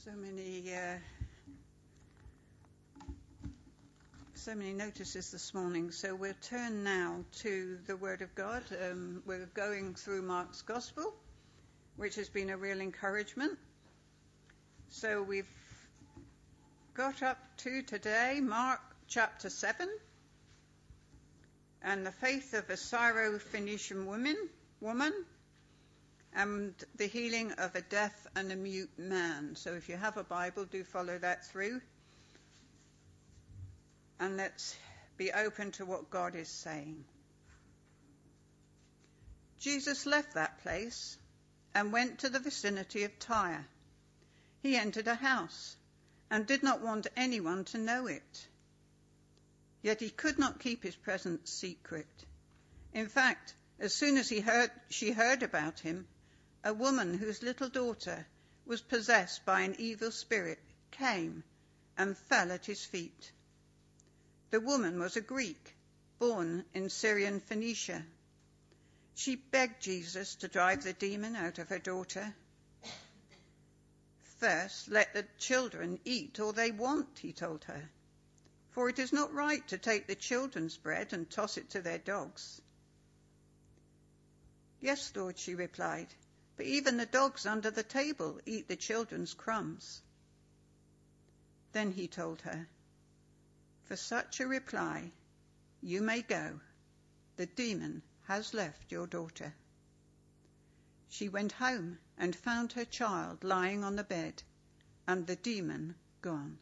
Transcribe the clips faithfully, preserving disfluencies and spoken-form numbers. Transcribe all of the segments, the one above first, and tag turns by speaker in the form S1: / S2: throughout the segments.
S1: So many, uh, so many notices this morning. So we'll turn now to the Word of God. Um, we're going through Mark's Gospel, which has been a real encouragement. So we've got up to today, Mark chapter seven, and the faith of a Syro-Phoenician woman, woman, and the healing of a deaf and a mute man. So if you have a Bible, do follow that through. And let's be open to what God is saying. Jesus left that place and went to the vicinity of Tyre. He entered a house and did not want anyone to know it. Yet he could not keep his presence secret. In fact, as soon as he heard, she heard about him, a woman whose little daughter was possessed by an evil spirit came and fell at his feet. The woman was a Greek, born in Syrian Phoenicia. She begged Jesus to drive the demon out of her daughter. First, let the children eat all they want, he told her, for it is not right to take the children's bread and toss it to their dogs. Yes, Lord, she replied, but even the dogs under the table eat the children's crumbs. Then he told her, for such a reply, you may go. The demon has left your daughter. She went home and found her child lying on the bed and the demon gone.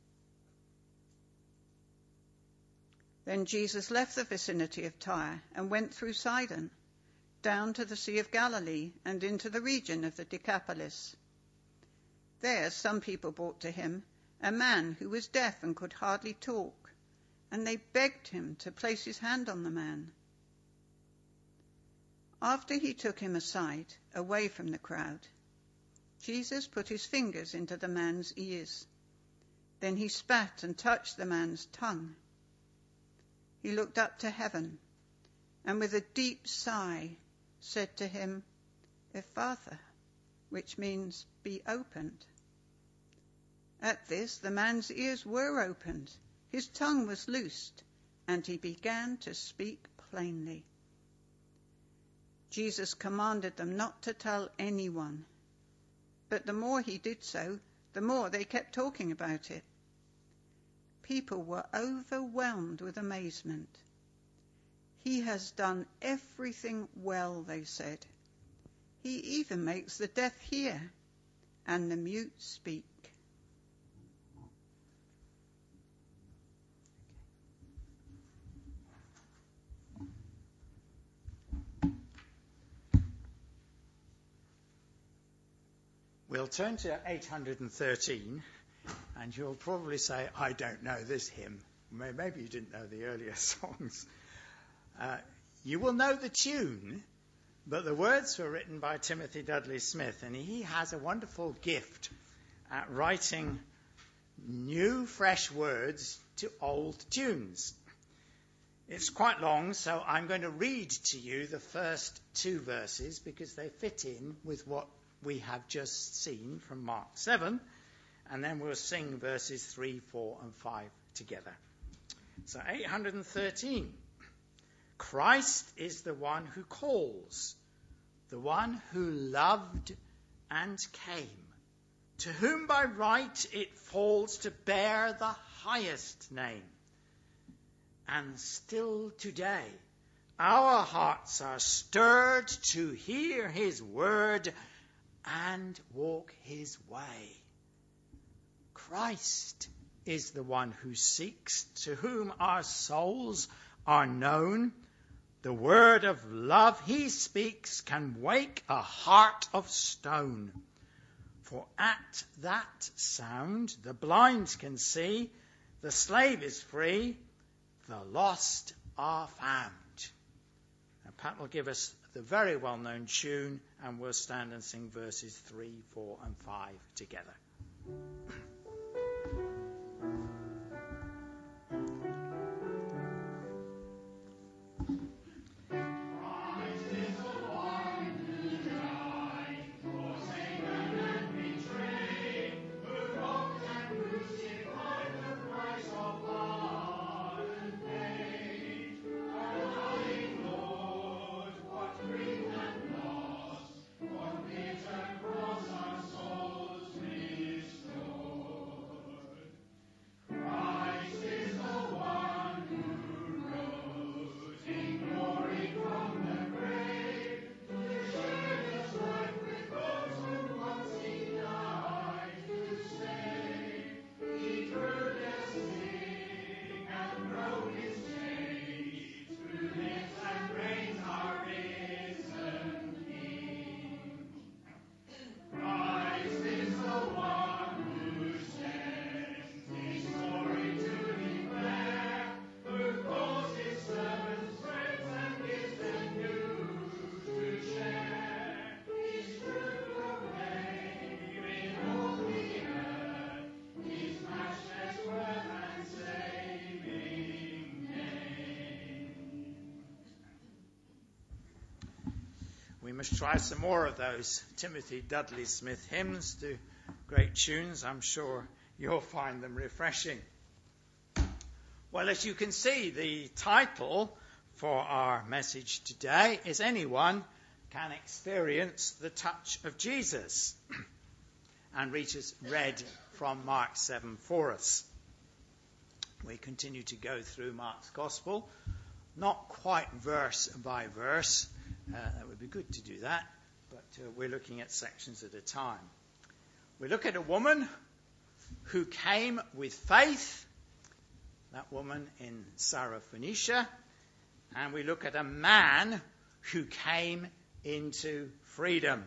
S1: Then Jesus left the vicinity of Tyre and went through Sidon, down to the Sea of Galilee and into the region of the Decapolis. There some people brought to him a man who was deaf and could hardly talk, and they begged him to place his hand on the man. After he took him aside, away from the crowd, Jesus put his fingers into the man's ears. Then he spat and touched the man's tongue. He looked up to heaven and with a deep sigh said to him, Ephphatha, which means be opened. At this the man's ears were opened, his tongue was loosed, and he began to speak plainly. Jesus commanded them not to tell anyone, but the more he did so, the more they kept talking about it. People were overwhelmed with amazement. He has done everything well, they said. He even makes the deaf hear and the mute speak.
S2: We'll turn to eight hundred thirteen, and you'll probably say, I don't know this hymn. Maybe you didn't know the earlier songs. Uh, you will know the tune, but the words were written by Timothy Dudley Smith, and he has a wonderful gift at writing new, fresh words to old tunes. It's quite long, so I'm going to read to you the first two verses because they fit in with what we have just seen from Mark seven, and then we'll sing verses three, four, and five together. So eight hundred thirteen. Christ is the one who calls, the one who loved and came, to whom by right it falls to bear the highest name. And still today our hearts are stirred to hear his word and walk his way. Christ is the one who seeks, to whom our souls are known. The word of love he speaks can wake a heart of stone. For at that sound the blind can see, the slave is free, the lost are found. And Pat will give us the very well-known tune, and we'll stand and sing verses three, four, and five together.
S3: Christ is the one who died for Satan and betrayed, who
S2: must try some more of those Timothy Dudley Smith hymns. Do great tunes. I'm sure you'll find them refreshing. Well, as you can see, the title for our message today is Anyone Can Experience the Touch of Jesus. And Rita's read from Mark seven for us. We continue to go through Mark's Gospel, not quite verse by verse. Uh, that would be good to do that, but uh, we're looking at sections at a time. We look at a woman who came with faith, that woman in Syrophoenicia, and we look at a man who came into freedom.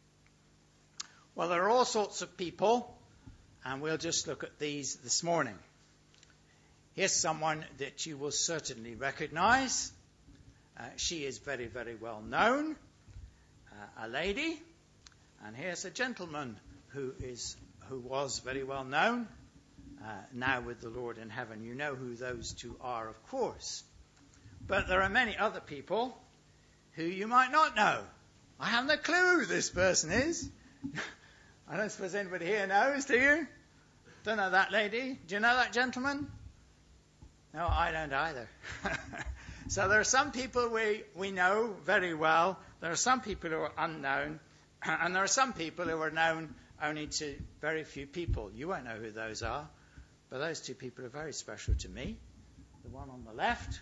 S2: Well, there are all sorts of people, and we'll just look at these this morning. Here's someone that you will certainly recognize. Uh, she is very, very well known, uh, a lady. And here's a gentleman who is who was very well known, uh, now with the Lord in heaven. You know who those two are, of course. But there are many other people who you might not know. I haven't a clue who this person is. I don't suppose anybody here knows, do you? Don't know that lady. Do you know that gentleman? No, I don't either. So there are some people we, we know very well. There are some people who are unknown. And there are some people who are known only to very few people. You won't know who those are. But those two people are very special to me. The one on the left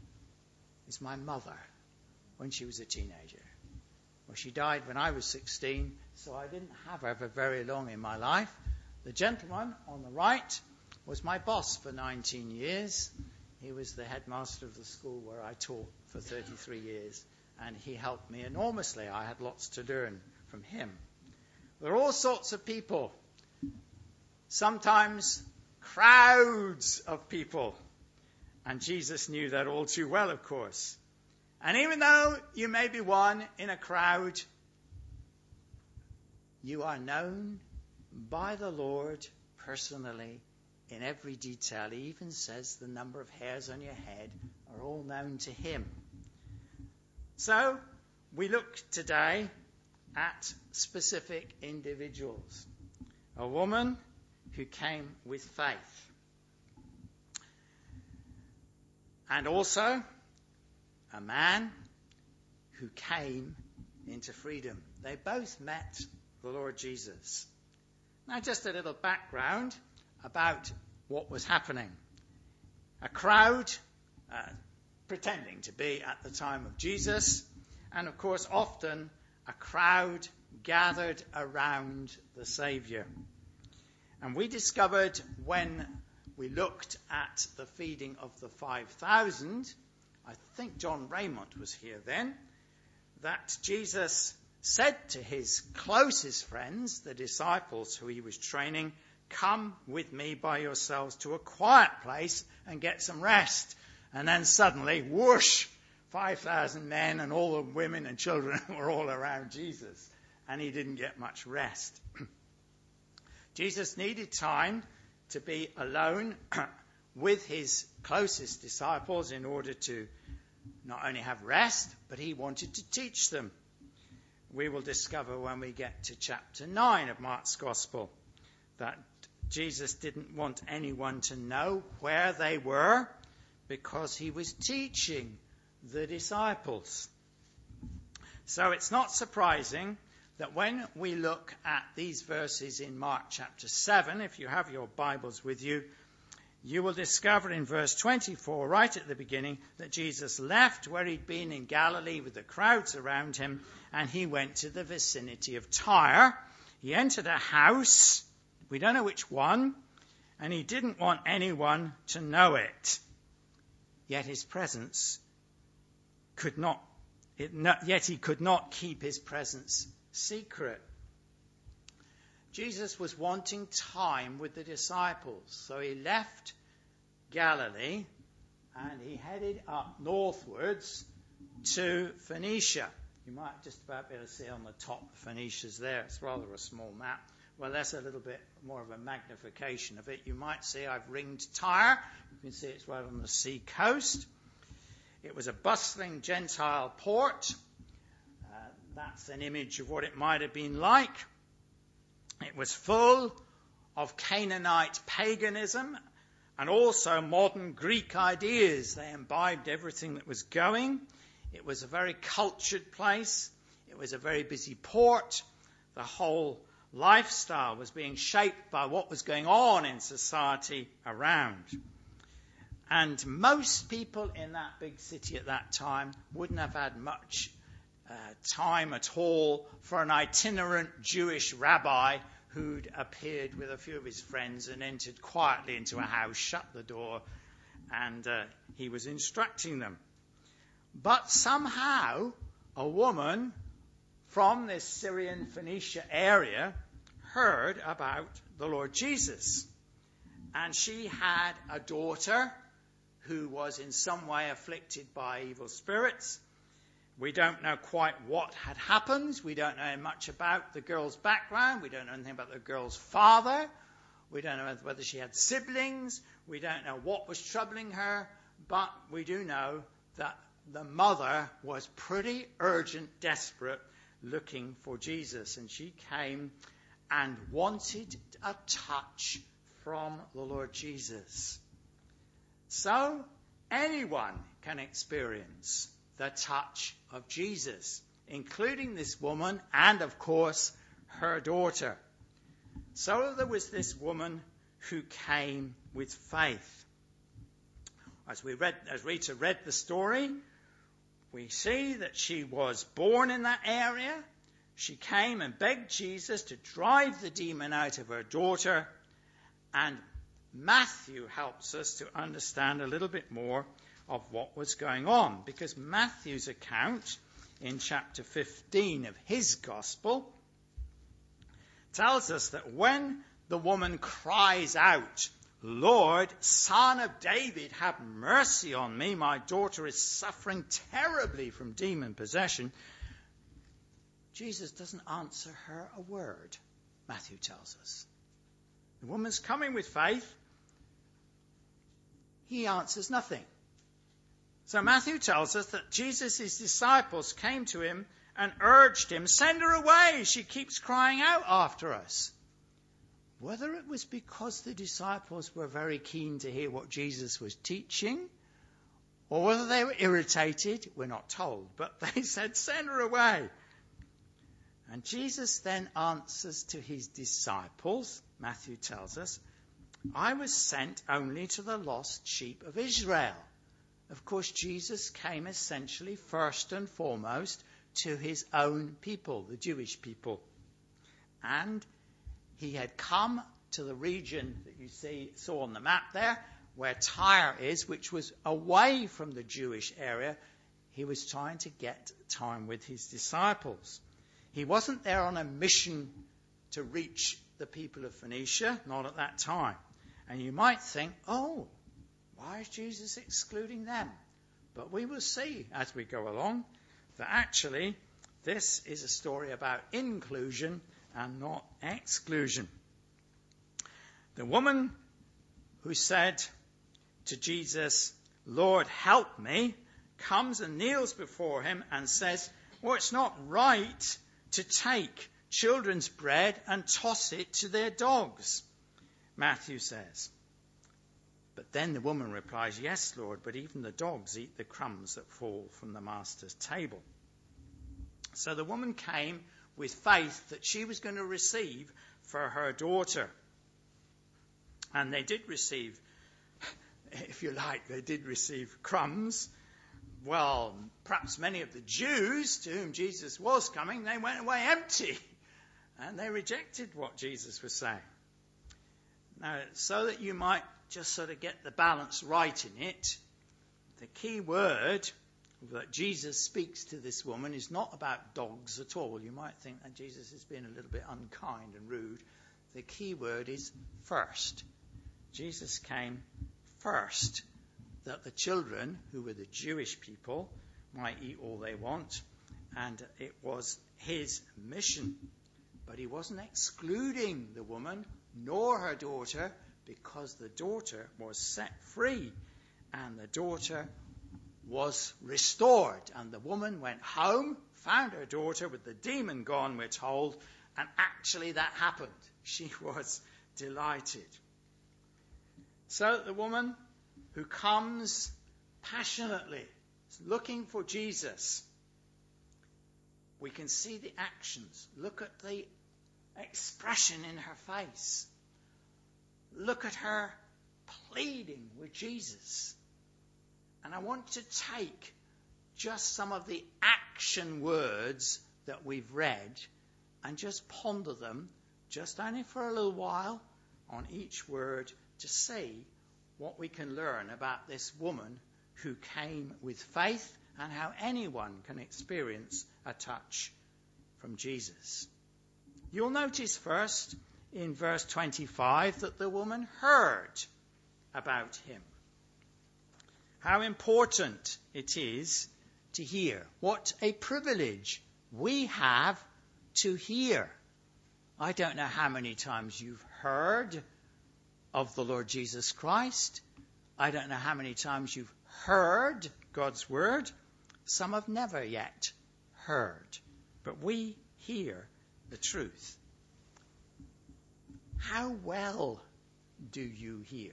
S2: is my mother when she was a teenager. Well, she died when I was sixteen, so I didn't have her for very long in my life. The gentleman on the right was my boss for nineteen years. He was the headmaster of the school where I taught for thirty-three years, and he helped me enormously. I had lots to learn from him. There are all sorts of people, sometimes crowds of people, and Jesus knew that all too well, of course. And even though you may be one in a crowd, you are known by the Lord personally in every detail. He even says the number of hairs on your head are all known to him. So we look today at specific individuals. A woman who came with faith. And also a man who came into freedom. They both met the Lord Jesus. Now, just a little background about what was happening. A crowd uh, pretending to be at the time of Jesus, and of course often a crowd gathered around the Saviour. And we discovered when we looked at the feeding of the five thousand, I think John Raymond was here then, that Jesus said to his closest friends, the disciples who he was training, "Come with me by yourselves to a quiet place and get some rest." And then suddenly, whoosh, five thousand men and all the women and children were all around Jesus. And he didn't get much rest. Jesus needed time to be alone with his closest disciples in order to not only have rest, but he wanted to teach them. We will discover when we get to chapter nine of Mark's Gospel that Jesus didn't want anyone to know where they were because he was teaching the disciples. So it's not surprising that when we look at these verses in Mark chapter seven, if you have your Bibles with you, you will discover in verse twenty-four, right at the beginning, that Jesus left where he'd been in Galilee with the crowds around him, and he went to the vicinity of Tyre. He entered a house, we don't know which one, and he didn't want anyone to know it. Yet his presence could not, it not yet he could not keep his presence secret. Jesus was wanting time with the disciples, so he left Galilee and he headed up northwards to Phoenicia. You might just about be able to see on the top Phoenicia's there. It's rather a small map. Well, that's a little bit more of a magnification of it. You might see I've ringed Tyre. You can see it's right on the sea coast. It was a bustling Gentile port. Uh, That's an image of what it might have been like. It was full of Canaanite paganism and also modern Greek ideas. They imbibed everything that was going. It was a very cultured place. It was a very busy port. The whole lifestyle was being shaped by what was going on in society around. And most people in that big city at that time wouldn't have had much uh, time at all for an itinerant Jewish rabbi who'd appeared with a few of his friends and entered quietly into a house, shut the door, and uh, he was instructing them. But somehow a woman from this Syrian Phoenicia area heard about the Lord Jesus. And she had a daughter who was in some way afflicted by evil spirits. We don't know quite what had happened. We don't know much about the girl's background. We don't know anything about the girl's father. We don't know whether she had siblings. We don't know what was troubling her. But we do know that the mother was pretty urgent, desperate, looking for Jesus. And she came and wanted a touch from the Lord Jesus. So anyone can experience the touch of Jesus, including this woman and, of course, her daughter. So there was this woman who came with faith. As we read, as Rita read the story, we see that she was born in that area. She came and begged Jesus to drive the demon out of her daughter. And Matthew helps us to understand a little bit more of what was going on, because Matthew's account in chapter fifteen of his gospel tells us that when the woman cries out, "Lord, Son of David, have mercy on me. My daughter is suffering terribly from demon possession," Jesus doesn't answer her a word, Matthew tells us. The woman's coming with faith. He answers nothing. So Matthew tells us that Jesus' disciples came to him and urged him, "Send her away. She keeps crying out after us." Whether it was because the disciples were very keen to hear what Jesus was teaching, or whether they were irritated, we're not told. But they said, "Send her away." And Jesus then answers to his disciples, Matthew tells us, "I was sent only to the lost sheep of Israel." Of course, Jesus came essentially first and foremost to his own people, the Jewish people. And he had come to the region that you see saw on the map there, where Tyre is, which was away from the Jewish area. He was trying to get time with his disciples. He wasn't there on a mission to reach the people of Phoenicia, not at that time. And you might think, oh, why is Jesus excluding them? But we will see as we go along that actually this is a story about inclusion and not exclusion. The woman who said to Jesus, "Lord, help me," comes and kneels before him and says, "Well, it's not right to take children's bread and toss it to their dogs," Matthew says. But then the woman replies, "Yes, Lord, but even the dogs eat the crumbs that fall from the master's table." So the woman came with faith that she was going to receive for her daughter. And they did receive, if you like, they did receive crumbs. Well, perhaps many of the Jews to whom Jesus was coming, they went away empty. And they rejected what Jesus was saying. Now, so that you might just sort of get the balance right in it, the key word that Jesus speaks to this woman is not about dogs at all. You might think that Jesus is being a little bit unkind and rude. The key word is first. Jesus came first, that the children, who were the Jewish people, might eat all they want, and it was his mission. But he wasn't excluding the woman nor her daughter, because the daughter was set free and the daughter was restored, and the woman went home found her daughter with the demon gone, we're told, and actually that happened. She was delighted. So the woman who comes passionately looking for Jesus, we can see the actions. Look at the expression in her face. Look at her pleading with Jesus. And I want to take just some of the action words that we've read and just ponder them, just only for a little while, on each word to see what we can learn about this woman who came with faith and how anyone can experience a touch from Jesus. You'll notice first in verse twenty-five that the woman heard about him. How important it is to hear. What a privilege we have to hear. I don't know how many times you've heard of the Lord Jesus Christ. I don't know how many times you've heard God's word. Some have never yet heard. But we hear the truth. How well do you hear?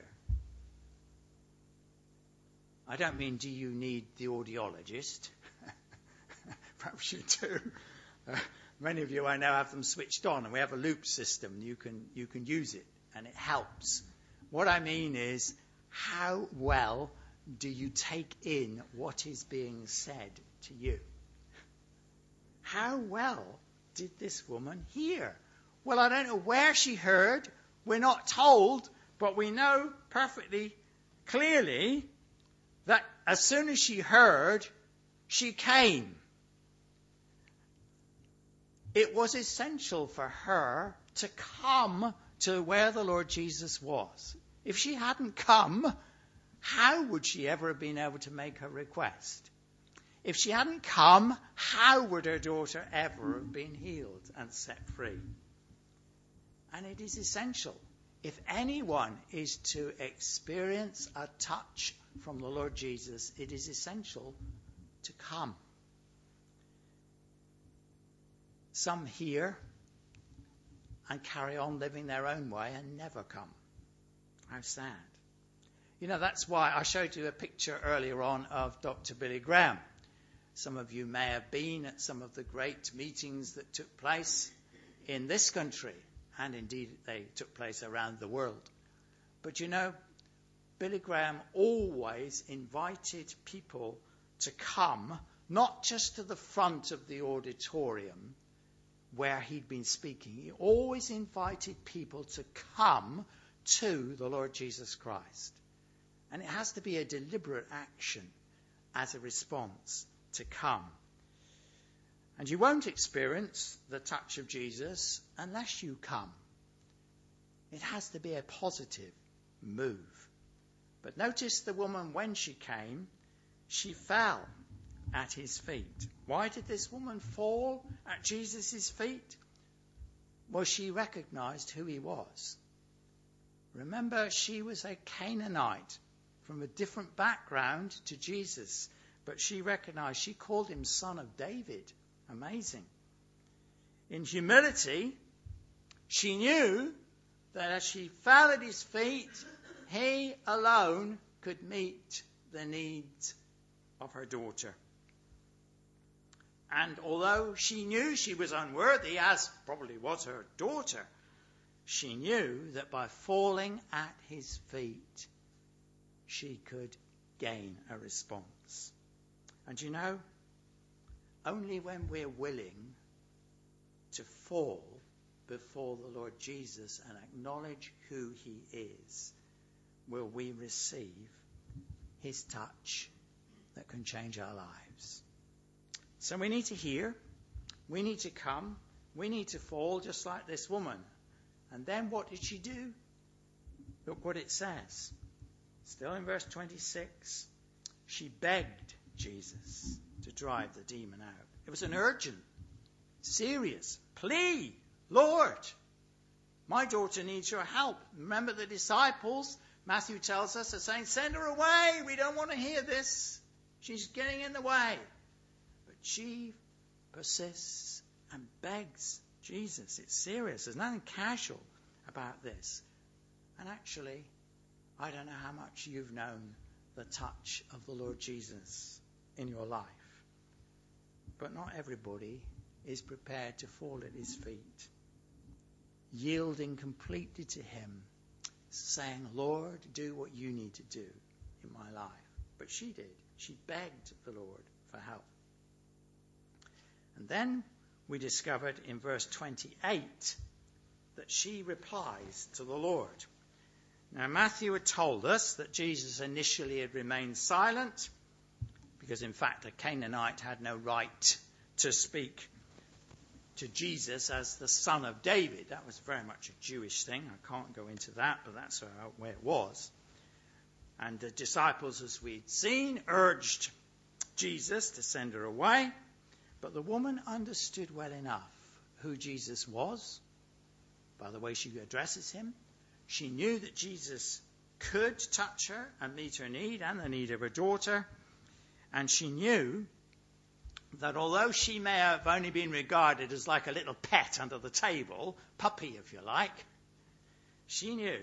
S2: I don't mean do you need the audiologist. Perhaps you do. Uh, many of you I know have them switched on, and we have a loop system. You can you can use it, and it helps. What I mean is, how well do you take in what is being said to you? How well did this woman hear? Well, I don't know where she heard. We're not told, but we know perfectly clearly that as soon as she heard, she came. It was essential for her to come to where the Lord Jesus was. If she hadn't come, how would she ever have been able to make her request? If she hadn't come, how would her daughter ever have been healed and set free? And it is essential. If anyone is to experience a touch from the Lord Jesus, it is essential to come. Some hear and carry on living their own way and never come. How sad. You know, that's why I showed you a picture earlier on of Doctor Billy Graham. Some of you may have been at some of the great meetings that took place in this country, and indeed they took place around the world. But you know, Billy Graham always invited people to come, not just to the front of the auditorium where he'd been speaking. He always invited people to come to the Lord Jesus Christ. And it has to be a deliberate action as a response to come. And you won't experience the touch of Jesus unless you come. It has to be a positive move. But notice the woman, when she came, she fell at his feet. Why did this woman fall at Jesus' feet? Well, she recognized who he was. Remember, she was a Canaanite from a different background to Jesus. But she recognized, she called him Son of David. Amazing. In humility, she knew that as she fell at his feet, he alone could meet the needs of her daughter. And although she knew she was unworthy, as probably was her daughter, she knew that by falling at his feet, she could gain a response. And you know, only when we're willing to fall before the Lord Jesus and acknowledge who he is, will we receive his touch that can change our lives. So we need to hear, we need to come, we need to fall just like this woman. And then what did she do? Look what it says. Still in verse twenty-six, she begged Jesus to drive the demon out. It was an urgent, serious plea. Lord, my daughter needs your help. Remember the disciples, Matthew tells us, are saying, send her away. We don't want to hear this. She's getting in the way. But she persists and begs Jesus. It's serious. There's nothing casual about this. And actually, I don't know how much you've known the touch of the Lord Jesus in your life. But not everybody is prepared to fall at his feet, yielding completely to him, saying, Lord, do what you need to do in my life. But she did. She begged the Lord for help. And then we discovered in verse twenty-eight that she replies to the Lord. Now, Matthew had told us that Jesus initially had remained silent because, in fact, a Canaanite had no right to speak to Jesus as the son of David. That was very much a Jewish thing. I can't go into that, but that's where it was. And the disciples, as we'd seen, urged Jesus to send her away. But the woman understood well enough who Jesus was by the way she addresses him. She knew that Jesus could touch her and meet her need and the need of her daughter. And she knew that although she may have only been regarded as like a little pet under the table, puppy if you like, she knew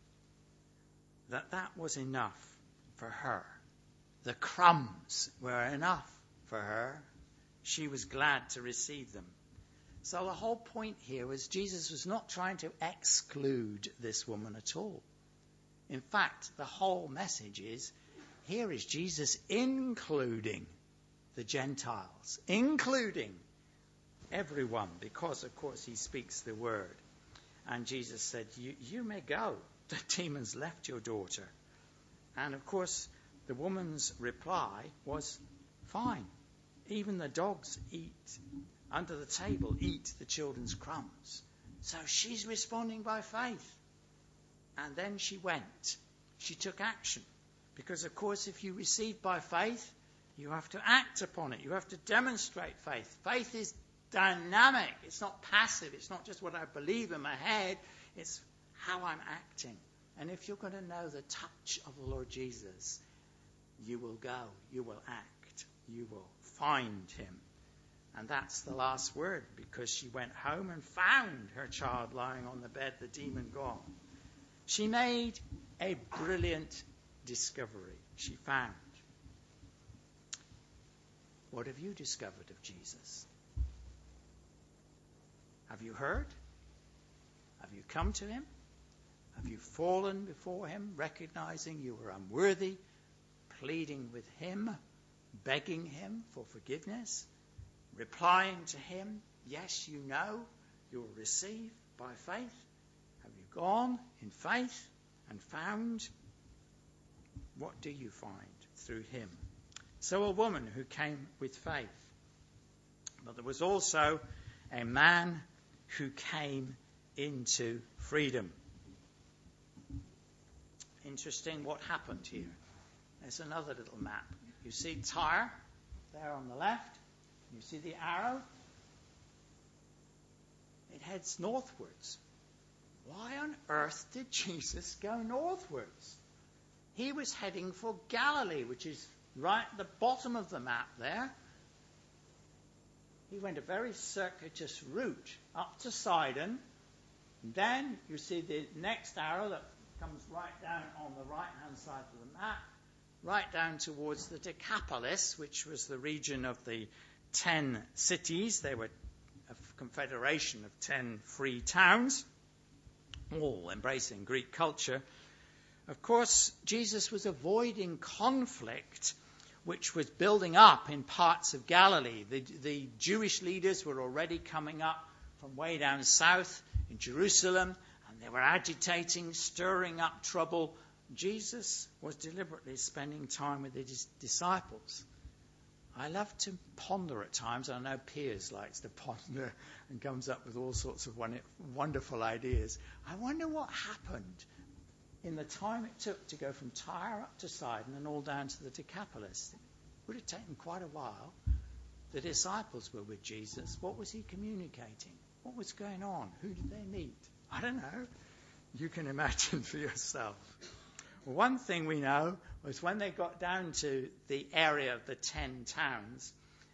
S2: that that was enough for her. The crumbs were enough for her. She was glad to receive them. So the whole point here was Jesus was not trying to exclude this woman at all. In fact, the whole message is, here is Jesus including the Gentiles, including everyone, because, of course, he speaks the word. And Jesus said, you, you may go. The demons left your daughter. And, of course, the woman's reply was, fine. Even the dogs eat under the table, eat the children's crumbs. So she's responding by faith. And then she went. She took action. Because, of course, if you receive by faith, you have to act upon it. You have to demonstrate faith. Faith is dynamic. It's not passive. It's not just what I believe in my head. It's how I'm acting. And if you're going to know the touch of the Lord Jesus, you will go. You will act. You will find him. And that's the last word, because she went home and found her child lying on the bed, the demon gone. She made a brilliant discovery. She found. What have you discovered of Jesus? Have you heard? Have you come to him? Have you fallen before him, recognizing you were unworthy, pleading with him, begging him for forgiveness, replying to him, yes, you know, you will receive by faith? Have you gone in faith and found? What do you find through him? So a woman who came with faith. But there was also a man who came into freedom. Interesting what happened here. There's another little map. You see Tyre there on the left. You see the arrow. It heads northwards. Why on earth did Jesus go northwards? He was heading for Galilee, which is right at the bottom of the map there. He went a very circuitous route up to Sidon. And then you see the next arrow that comes right down on the right-hand side of the map, right down towards the Decapolis, which was the region of the ten cities. They were a confederation of ten free towns, all embracing Greek culture. Of course, Jesus was avoiding conflict, which was building up in parts of Galilee. The, the Jewish leaders were already coming up from way down south in Jerusalem, and they were agitating, stirring up trouble. Jesus was deliberately spending time with his disciples. I love to ponder at times. I know Piers likes to ponder and comes up with all sorts of wonderful ideas. I wonder what happened in the time it took to go from Tyre up to Sidon and all down to the Decapolis. It would have taken quite a while. The disciples were with Jesus. What was he communicating? What was going on? Who did they meet? I don't know. You can imagine for yourself. One thing we know was when they got down to the area of the ten towns,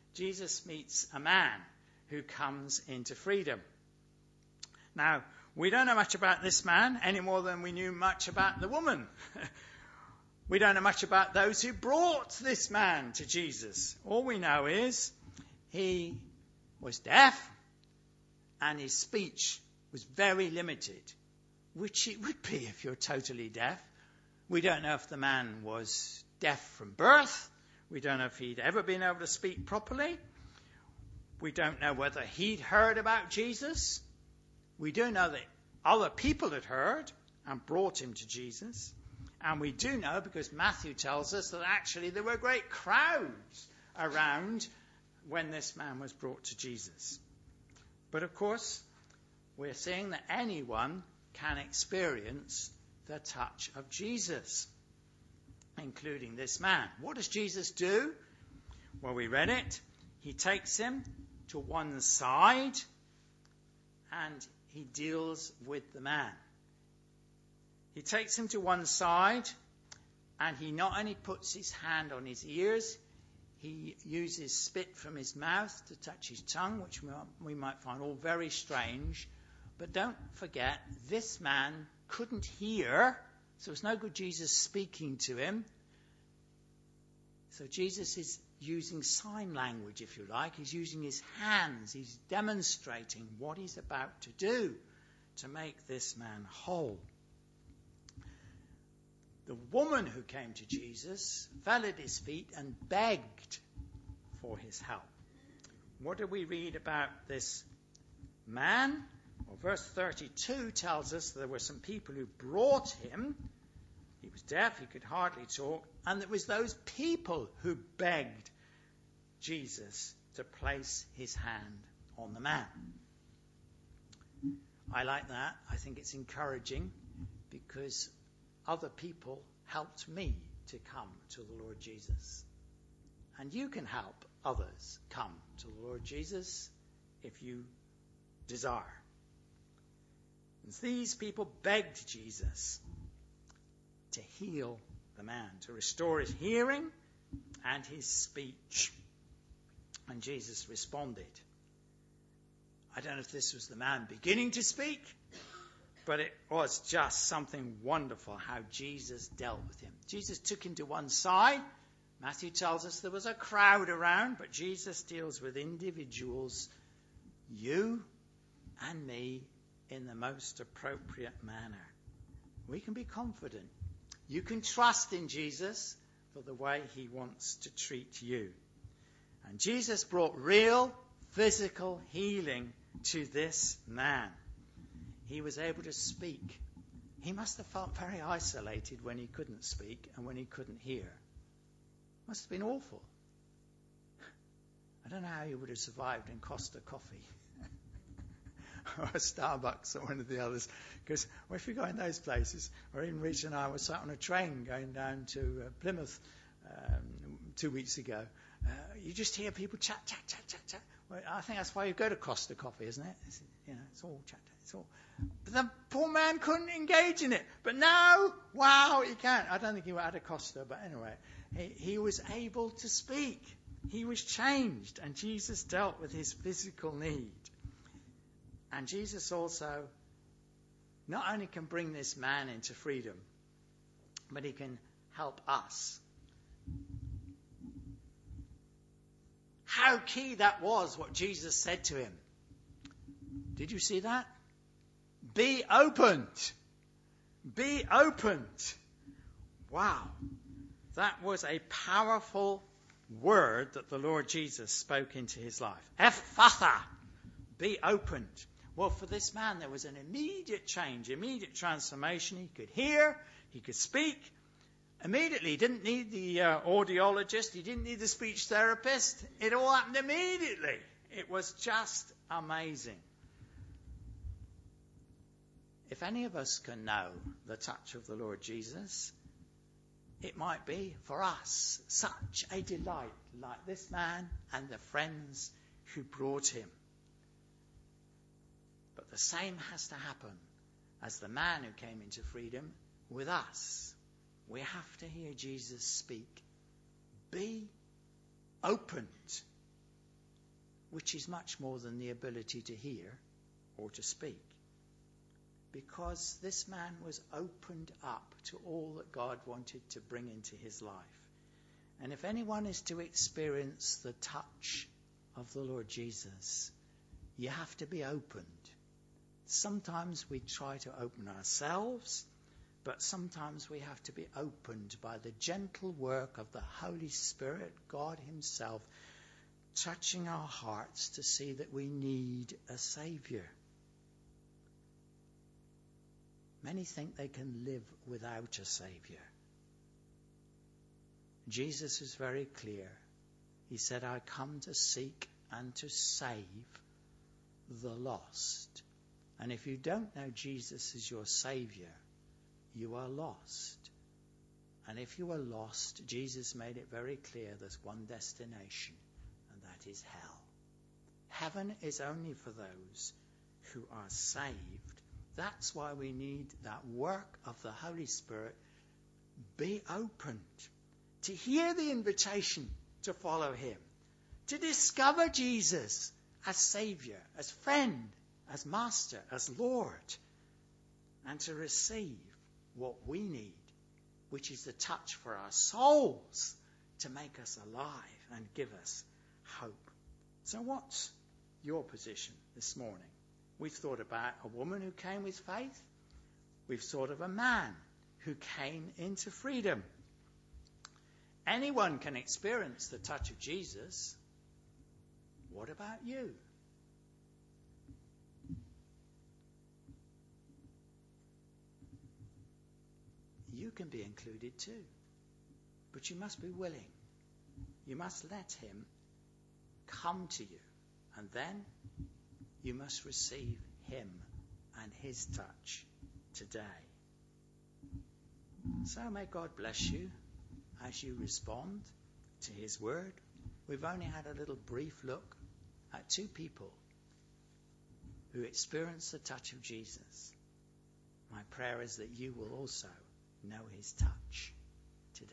S2: Jesus meets a man who comes into freedom. Now, we don't know much about this man any more than we knew much about the woman. We don't know much about those who brought this man to Jesus. All we know is he was deaf and his speech was very limited, which it would be if you're totally deaf. We don't know if the man was deaf from birth. We don't know if he'd ever been able to speak properly. We don't know whether he'd heard about Jesus. We do know that other people had heard and brought him to Jesus. And we do know, because Matthew tells us, that actually there were great crowds around when this man was brought to Jesus. But of course, we're seeing that anyone can experience the touch of Jesus, including this man. What does Jesus do? Well, we read it. He takes him to one side and he deals with the man. He takes him to one side and he not only puts his hand on his ears, he uses spit from his mouth to touch his tongue, which we might find all very strange. But don't forget, this man couldn't hear, so it's no good Jesus speaking to him. So Jesus is using sign language, if you like. He's using his hands. He's demonstrating what he's about to do to make this man whole. The woman who came to Jesus fell at his feet and begged for his help. What do we read about this man? Well, verse thirty-two tells us there were some people who brought him. He was deaf, he could hardly talk, and it was those people who begged Jesus to place his hand on the man. I like that. I think it's encouraging because other people helped me to come to the Lord Jesus. And you can help others come to the Lord Jesus if you desire. And these people begged Jesus to heal the man, to restore his hearing and his speech. And Jesus responded. I don't know if this was the man beginning to speak, but it was just something wonderful how Jesus dealt with him. Jesus took him to one side. Matthew tells us there was a crowd around, but Jesus deals with individuals, you and me, in the most appropriate manner. We can be confident. You can trust in Jesus for the way he wants to treat you. And Jesus brought real physical healing to this man. He was able to speak. He must have felt very isolated when he couldn't speak and when he couldn't hear. Must have been awful. I don't know how he would have survived in Costa Coffee or Starbucks or one of the others. Because well, if you go in those places, or even Rich and I were sat on a train going down to uh, Plymouth um, two weeks ago, uh, you just hear people chat, chat, chat, chat, chat. Well, I think that's why you go to Costa Coffee, isn't it? It's, you know, it's all chat, it's all. But the poor man couldn't engage in it. But now, wow, he can. I don't think he had a Costa, but anyway, he, he was able to speak. He was changed, and Jesus dealt with his physical need. And Jesus also not only can bring this man into freedom, but he can help us. How key that was, what Jesus said to him. Did you see that? Be opened. Be opened. Wow. That was a powerful word that the Lord Jesus spoke into his life. Ephphatha. Be opened. Well, for this man, there was an immediate change, immediate transformation. He could hear, he could speak. Immediately, he didn't need the uh, audiologist, he didn't need the speech therapist. It all happened immediately. It was just amazing. If any of us can know the touch of the Lord Jesus, it might be for us such a delight, like this man and the friends who brought him. But the same has to happen as the man who came into freedom with us. We have to hear Jesus speak. Be opened. which is much more than the ability to hear or to speak. Because this man was opened up to all that God wanted to bring into his life. And if anyone is to experience the touch of the Lord Jesus, you have to be opened. Sometimes we try to open ourselves, but sometimes we have to be opened by the gentle work of the Holy Spirit, God himself, touching our hearts to see that we need a Saviour. Many think they can live without a Saviour. Jesus is very clear. He said, I come to seek and to save the lost. And if you don't know Jesus as your Saviour, you are lost. And if you are lost, Jesus made it very clear there's one destination, and that is hell. Heaven is only for those who are saved. That's why we need that work of the Holy Spirit. Be opened to hear the invitation to follow him, to discover Jesus as Saviour, as friend, as Master, as Lord, and to receive what we need, which is the touch for our souls to make us alive and give us hope. So what's your position this morning? We've thought about a woman who came with faith. We've thought of a man who came into freedom. Anyone can experience the touch of Jesus. What about you? You can be included too. But you must be willing. You must let him come to you. And then you must receive him and his touch today. So may God bless you as you respond to his word. We've only had a little brief look at two people who experienced the touch of Jesus. My prayer is that you will also know his touch today.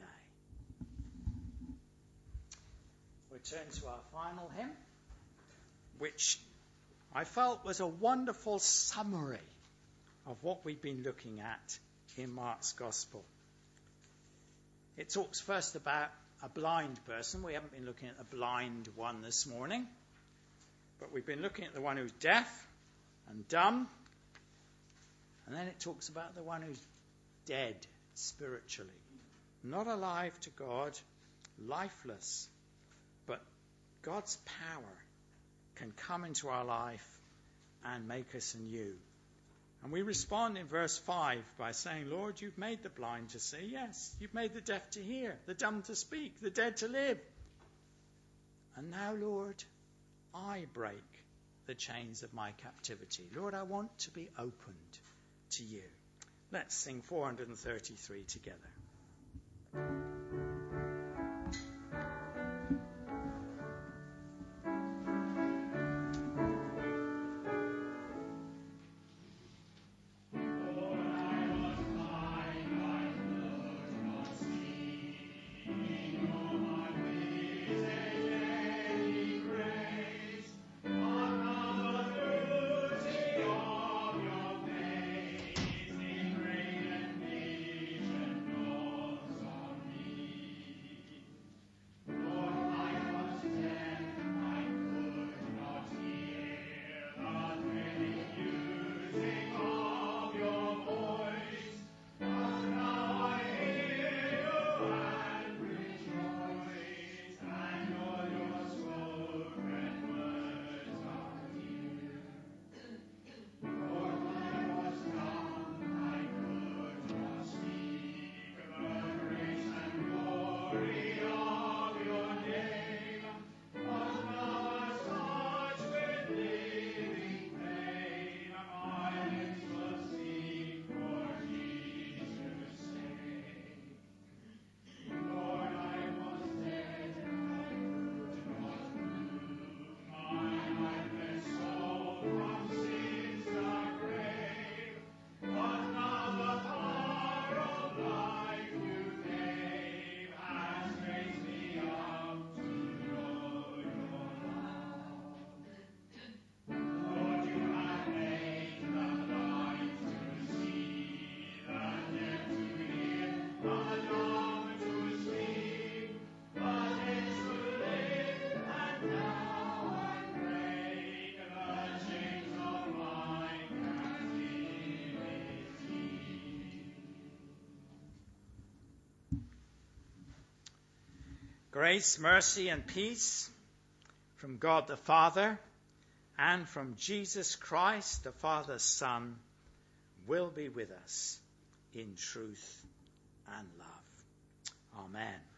S2: We turn to our final hymn, which I felt was a wonderful summary of what we've been looking at in Mark's Gospel. It talks first about a blind person. We haven't been looking at the blind one this morning, but we've been looking at the one who's deaf and dumb. And then it talks about the one who's dead spiritually, not alive to God, lifeless, but God's power can come into our life and make us anew. And we respond in verse five by saying, Lord, you've made the blind to see. Yes, you've made the deaf to hear, the dumb to speak, the dead to live. And now, Lord, I break the chains of my captivity. Lord, I want to be opened to you. Let's sing four hundred thirty-three together. Grace, mercy, and peace from God the Father and from Jesus Christ, the Father's Son, will be with us in truth and love. Amen.